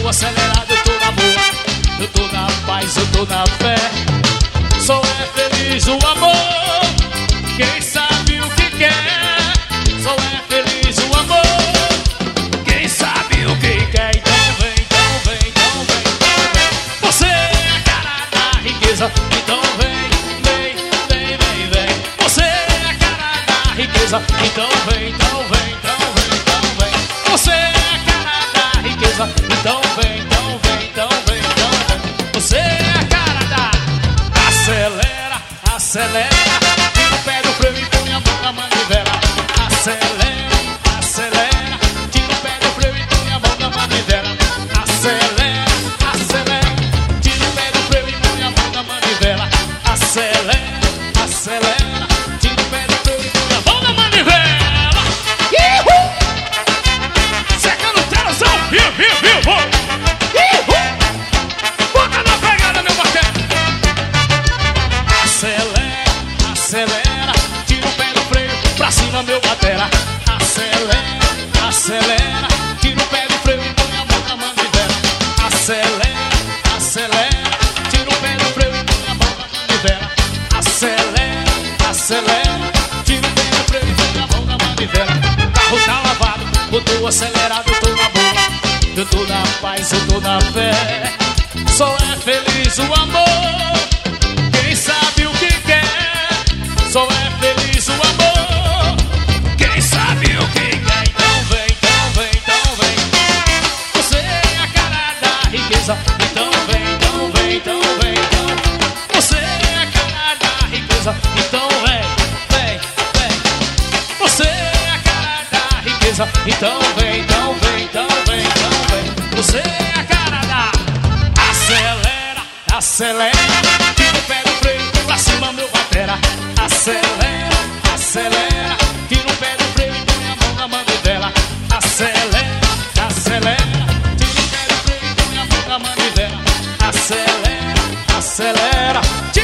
tô acelerado, eu tô na boa, eu tô na paz, eu tô na fé. Só é feliz o amor, quem sabe o que quer. Só é feliz o amor, quem sabe o que quer. Então vem, então vem, então vem, então vem. Você é a cara da riqueza. Então vem, vem, vem, vem, vem. Você é a cara da riqueza. Então vem, então vem, então vem, então vem. Você é a cara da riqueza. Então vem, então vem, então vem, então vem. Você é a cara da... Acelera, acelera, tira o pé do freio e põe a mão na manivela. Acelera, acelera, tira o pé do freio e põe a mão na manivela. Acelera, acelera, tira o pé do freio e põe a mão na manivela. Acelera, acelera, tira o pé do freio e põe a mão na manivela. Seca no telazão, viu, viu, viu, bota na pegada, meu parceiro. Acelera, acelera, tira o pé do freio, pra cima, meu batera. Acelera, acelera, tira o pé do freio e põe a mão na manivela. Acelera, acelera, tira o pé do freio e põe a mão na manivela. Acelera, acelera, tira o pé do freio e põe a mão na manivela. O carro tá lavado, eu tô acelerado, eu tô na boa, eu tô na paz, eu tô na fé. Só é feliz o amor, quem sabe o que quer. Só é feliz o amor, quem sabe o que quer. Então vem, então vem, então vem. Você é a cara da riqueza. Então vem, então vem, então vem, então. Você é a cara da riqueza. Então vem, vem, vem. Você é a cara da riqueza. Então vem, então vem, então vem, então vem. Você é a cara da... Acelera, acelera, tira o pé do freio, pra cima, meu batera. Acelera, acelera, tira o pé do freio e põe a mão na manivela. Acelera, acelera, tira o pé do freio e põe a mão na manivela. Acelera, acelera,